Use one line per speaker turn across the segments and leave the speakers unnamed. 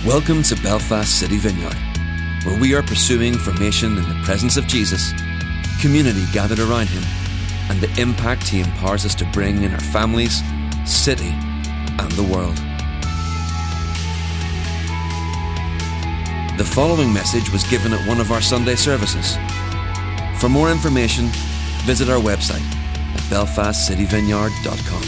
Welcome to Belfast City Vineyard, where we are pursuing formation in the presence of Jesus, community gathered around him, and the impact he empowers us to bring in our families, city, and the world. The following message was given at one of our Sunday services. For more information, visit our website at belfastcityvineyard.com.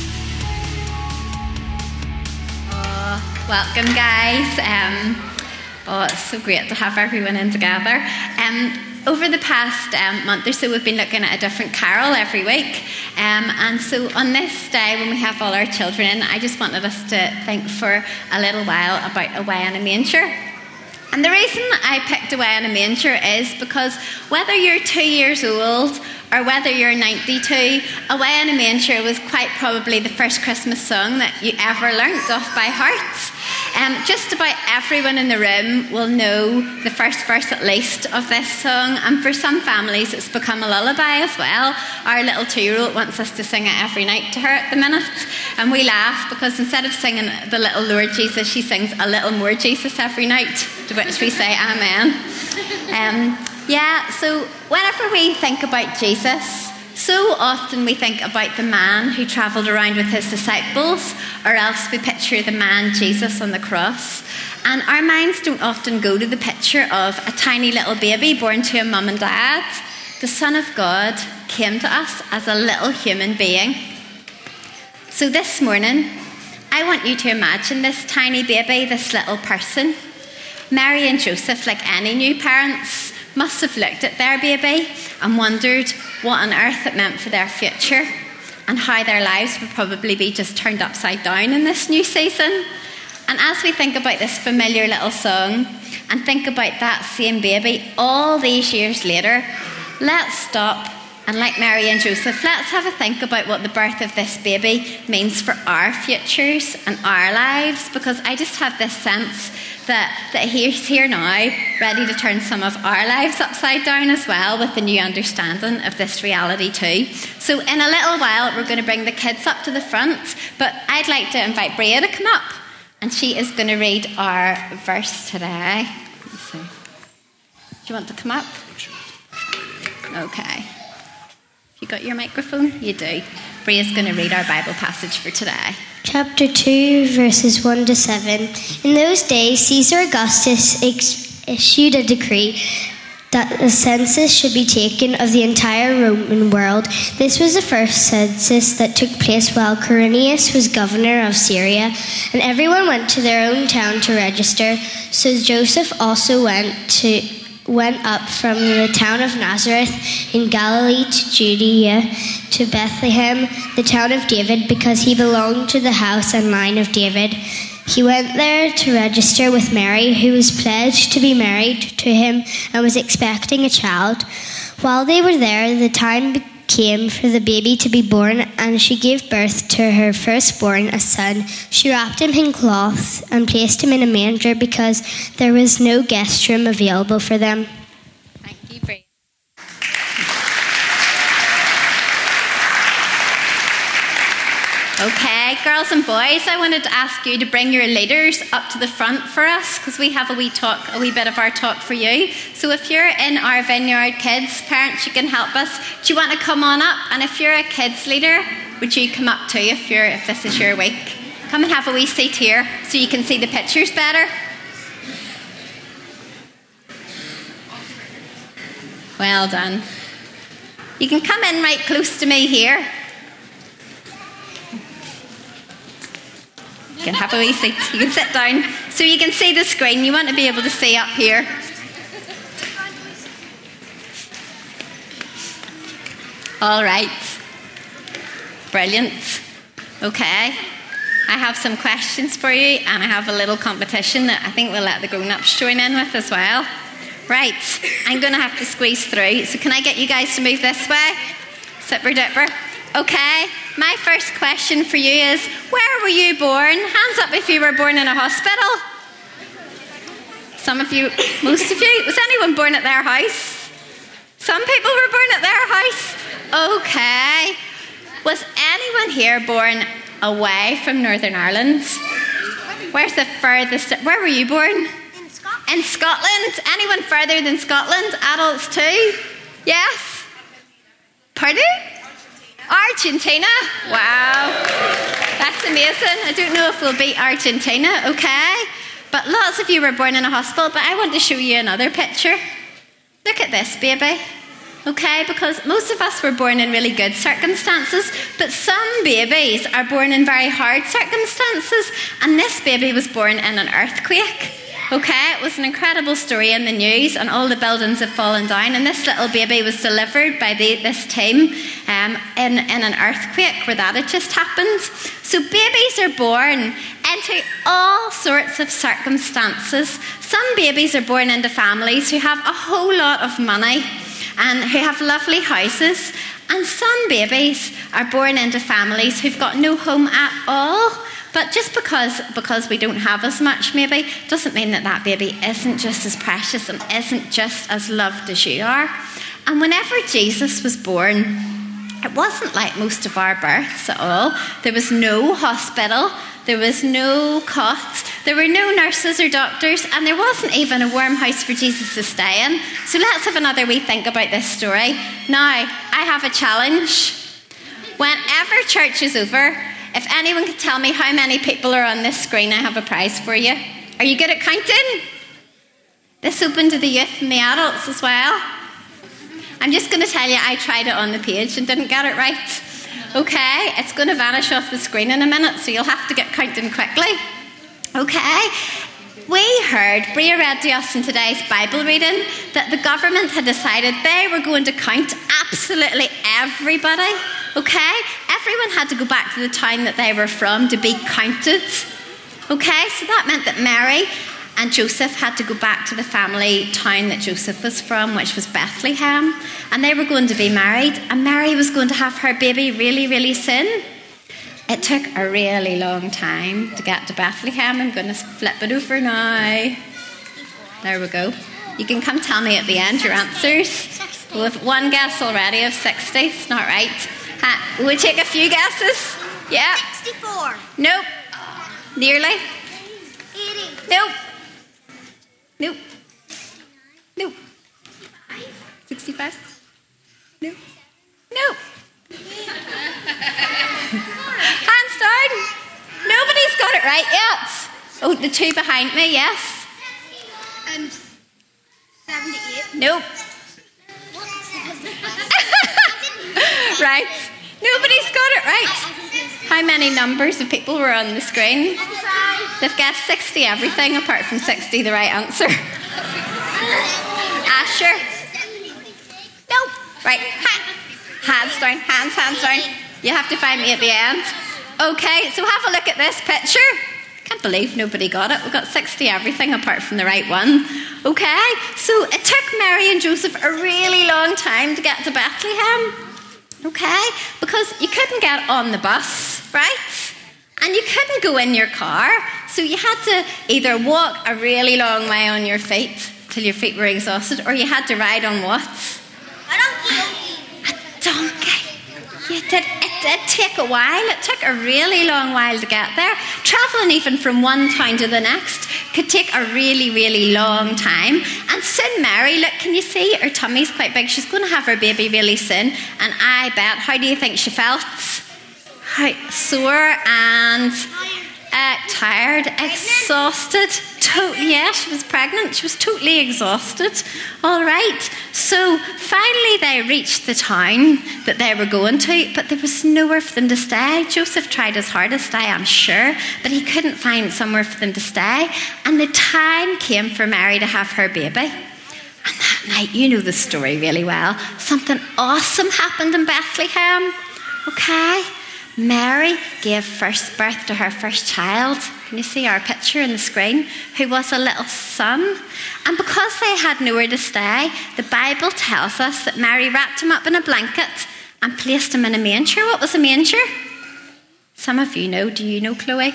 Welcome, guys. It's so great to have everyone in together. Over the past month or so, we've been looking at a different carol every week. And so on this day, when we have all our children in, I just wanted us to think for a little while about Away in a Manger. And the reason I picked Away in a Manger is because whether you're 2 years old or whether you're 92, Away in a Manger was quite probably the first Christmas song that you ever learnt off by heart. Just about everyone in the room will know the first verse at least of this song, and for some families it's become a lullaby as well. Our little 2-year-old wants us to sing it every night to her at the minute, and we laugh because instead of singing the little Lord Jesus, she sings a little more Jesus every night, to which we say amen. So whenever we think about Jesus, so often we think about the man who travelled around with his disciples, or else we picture the man Jesus on the cross. And our minds don't often go to the picture of a tiny little baby born to a mum and dad. The Son of God came to us as a little human being. So this morning, I want you to imagine this tiny baby, this little person. Mary and Joseph, like any new parents, must have looked at their baby and wondered what on earth it meant for their future and how their lives would probably be just turned upside down in this new season. And as we think about this familiar little song and think about that same baby all these years later, let's stop and, like Mary and Joseph, let's have a think about what the birth of this baby means for our futures and our lives, because I just have this sense that he's here now, ready to turn some of our lives upside down as well with the new understanding of this reality too. So in a little while, we're going to bring the kids up to the front, but I'd like to invite Bria to come up, and she is going to read our verse today. Let's see. Do you want to come up? Okay. You got your microphone? You do. Bria's going to read our Bible passage for today.
Chapter 2, verses 1 to 7. In those days, Caesar Augustus issued a decree that a census should be taken of the entire Roman world. This was the first census that took place while Quirinius was governor of Syria, and everyone went to their own town to register. So Joseph also went up from the town of Nazareth in Galilee to Judea, to Bethlehem, the town of David, because he belonged to the house and line of David. He went there to register with Mary, who was pledged to be married to him and was expecting a child. While they were there, the time came for the baby to be born, and she gave birth to her firstborn, a son. She wrapped him in cloths and placed him in a manger because there was no guest room available for them.
Thank you, Bria. Okay, girls and boys, I wanted to ask you to bring your leaders up to the front for us, because we have a wee bit of our talk for you. So if you're in our Vineyard Kids, parents, you can help us. Do you want to come on up? And if you're a kids leader, would you come up too if this is your week? Come and have a wee seat here so you can see the pictures better. Well done. You can come in right close to me here. You can have a wee seat. You can sit down so you can see the screen. You want to be able to see up here. All right. Brilliant. Okay. I have some questions for you, and I have a little competition that I think we'll let the grown-ups join in with as well. Right. I'm going to have to squeeze through. So can I get you guys to move this way? Zipper dipper. Okay, my first question for you is, where were you born? Hands up if you were born in a hospital. Some of you, most of you. Was anyone born at their house? Some people were born at their house. Okay. Was anyone here born away from Northern Ireland? Where's the furthest? Where were you born?
In Scotland.
In Scotland. Anyone further than Scotland? Adults too? Yes? Pardon? Argentina. Wow. That's amazing. I don't know if we'll beat Argentina, okay? But lots of you were born in a hospital, but I want to show you another picture. Look at this baby. Okay, because most of us were born in really good circumstances, but some babies are born in very hard circumstances, and this baby was born in an earthquake. Okay, it was an incredible story in the news, and all the buildings have fallen down, and this little baby was delivered by this team in an earthquake where that had just happened. So babies are born into all sorts of circumstances. Some babies are born into families who have a whole lot of money and who have lovely houses, and some babies are born into families who've got no home at all. But just because we don't have as much maybe doesn't mean that baby isn't just as precious and isn't just as loved as you are. And whenever Jesus was born, it wasn't like most of our births at all. There was no hospital, there was no cots, there were no nurses or doctors, and there wasn't even a warm house for Jesus to stay in. So let's have another wee think about this story. Now, I have a challenge. Whenever church is over, if anyone could tell me how many people are on this screen, I have a prize for you. Are you good at counting? This open to the youth and the adults as well. I'm just going to tell you, I tried it on the page and didn't get it right. Okay, it's going to vanish off the screen in a minute, so you'll have to get counting quickly. Okay, we heard, Bria read to us in today's Bible reading, that the government had decided they were going to count absolutely everybody. Okay, everyone had to go back to the town that they were from to be counted. Okay, so that meant that Mary and Joseph had to go back to the family town that Joseph was from, which was Bethlehem, and they were going to be married, and Mary was going to have her baby really, really soon. It took a really long time to get to Bethlehem. I'm going to flip it over now. There we go. You can come tell me at the end your answers. We have one guess already of 60. It's not right. We'll take a few guesses. Yeah.
64.
Nope. Nearly.
80.
Nope. Nope. Nope. 65? Nope. Nope. Hands down. Nobody's got it right yet. Oh, the two behind me, yes.
78.
Nope. Right. Nobody's got it right. How many numbers of people were on the screen? They've guessed 60 everything apart from 60 the right answer. Asher? Nope. Right. Hands down, hands down. You have to find me at the end. Okay, so have a look at this picture. Can't believe nobody got it. We've got 60 everything apart from the right one. Okay, so it took Mary and Joseph a really long time to get to Bethlehem. Okay, because you couldn't get on the bus, right? And you couldn't go in your car. So you had to either walk a really long way on your feet till your feet were exhausted, or you had to ride on what? A donkey. It did take a while. It took a really long while to get there. Travelling even from one town to the next could take a really, really long time. And soon Mary, look, can you see? Her tummy's quite big. She's going to have her baby really soon. And I bet, how do you think she felt? Sore and tired, exhausted. Yeah, she was pregnant. She was totally exhausted. All right. So finally they reached the town that they were going to, but there was nowhere for them to stay. Joseph tried his hardest, I am sure, but he couldn't find somewhere for them to stay. And the time came for Mary to have her baby. And that night, you know the story really well, something awesome happened in Bethlehem. Okay? Mary gave first birth to her first child. Can you see our picture on the screen? Who was a little son. And because they had nowhere to stay, the Bible tells us that Mary wrapped him up in a blanket and placed him in a manger. What was a manger? Some of you know. Do you know, Chloe?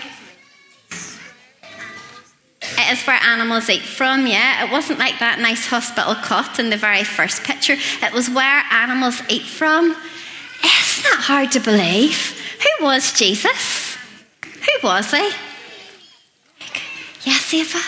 It is where animals eat from, yeah. It wasn't like that nice hospital cot in the very first picture. It was where animals eat from. Isn't that hard to believe? Who was Jesus? Who was he? Yes, Eva?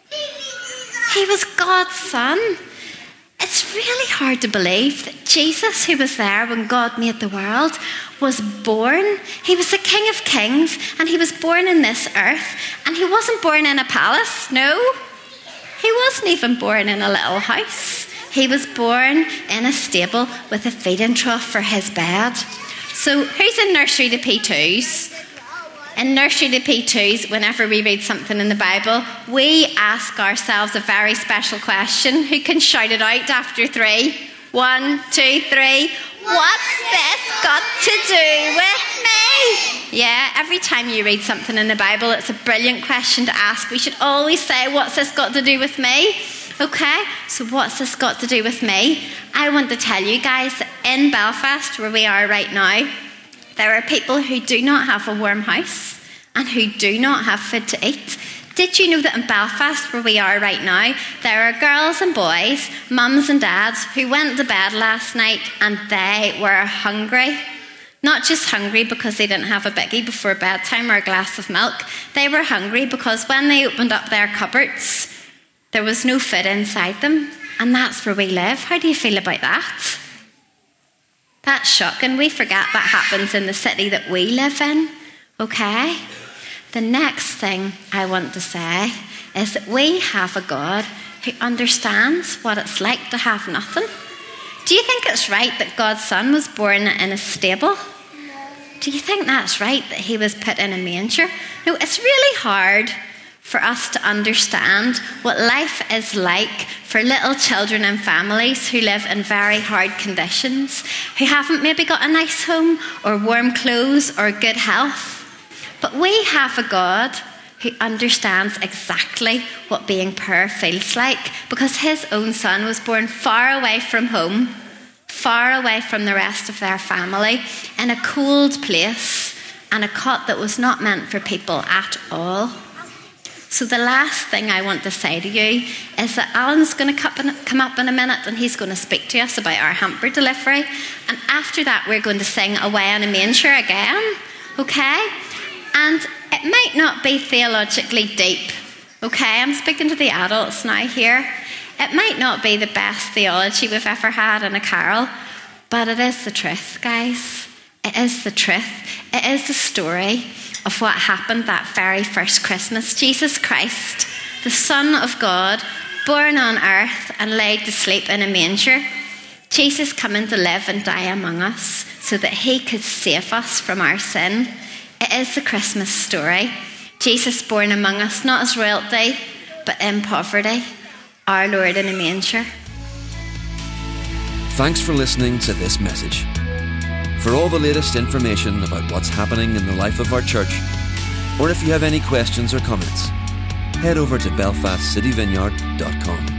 He was God's son. It's really hard to believe that Jesus, who was there when God made the world, was born. He was the King of Kings, and he was born in this earth. And he wasn't born in a palace, no. He wasn't even born in a little house. He was born in a stable with a feeding trough for his bed. So who's in nursery to P2s? In nursery to P2s, whenever we read something in the Bible, we ask ourselves a very special question. Who can shout it out after 3? 1, 2, 3. What's this got to do with me? Yeah, every time you read something in the Bible, it's a brilliant question to ask. We should always say, what's this got to do with me? Okay, so what's this got to do with me? I want to tell you guys that in Belfast, where we are right now, there are people who do not have a warm house and who do not have food to eat. Did you know that in Belfast, where we are right now, there are girls and boys, mums and dads, who went to bed last night and they were hungry? Not just hungry because they didn't have a biggie before bedtime or a glass of milk. They were hungry because when they opened up their cupboards, there was no food inside them. And that's where we live. How do you feel about that? That's shocking. We forget that happens in the city that we live in. Okay? The next thing I want to say is that we have a God who understands what it's like to have nothing. Do you think it's right that God's son was born in a stable? Do you think that's right that he was put in a manger? No, it's really hard for us to understand what life is like for little children and families who live in very hard conditions, who haven't maybe got a nice home or warm clothes or good health. But we have a God who understands exactly what being poor feels like, because his own son was born far away from home, far away from the rest of their family, in a cold place, and a cot that was not meant for people at all. So the last thing I want to say to you is that Alan's going to come up in a minute and he's going to speak to us about our hamper delivery. And after that, we're going to sing Away in a Manger again, okay? And it might not be theologically deep, okay? I'm speaking to the adults now here. It might not be the best theology we've ever had in a carol, but it is the truth, guys. It is the truth. It is the story of what happened that very first Christmas. Jesus Christ, the Son of God, born on earth and laid to sleep in a manger. Jesus coming to live and die among us so that he could save us from our sin. It is the Christmas story. Jesus born among us, not as royalty, but in poverty. Our Lord in a manger.
Thanks for listening to this message. For all the latest information about what's happening in the life of our church, or if you have any questions or comments, head over to belfastcityvineyard.com.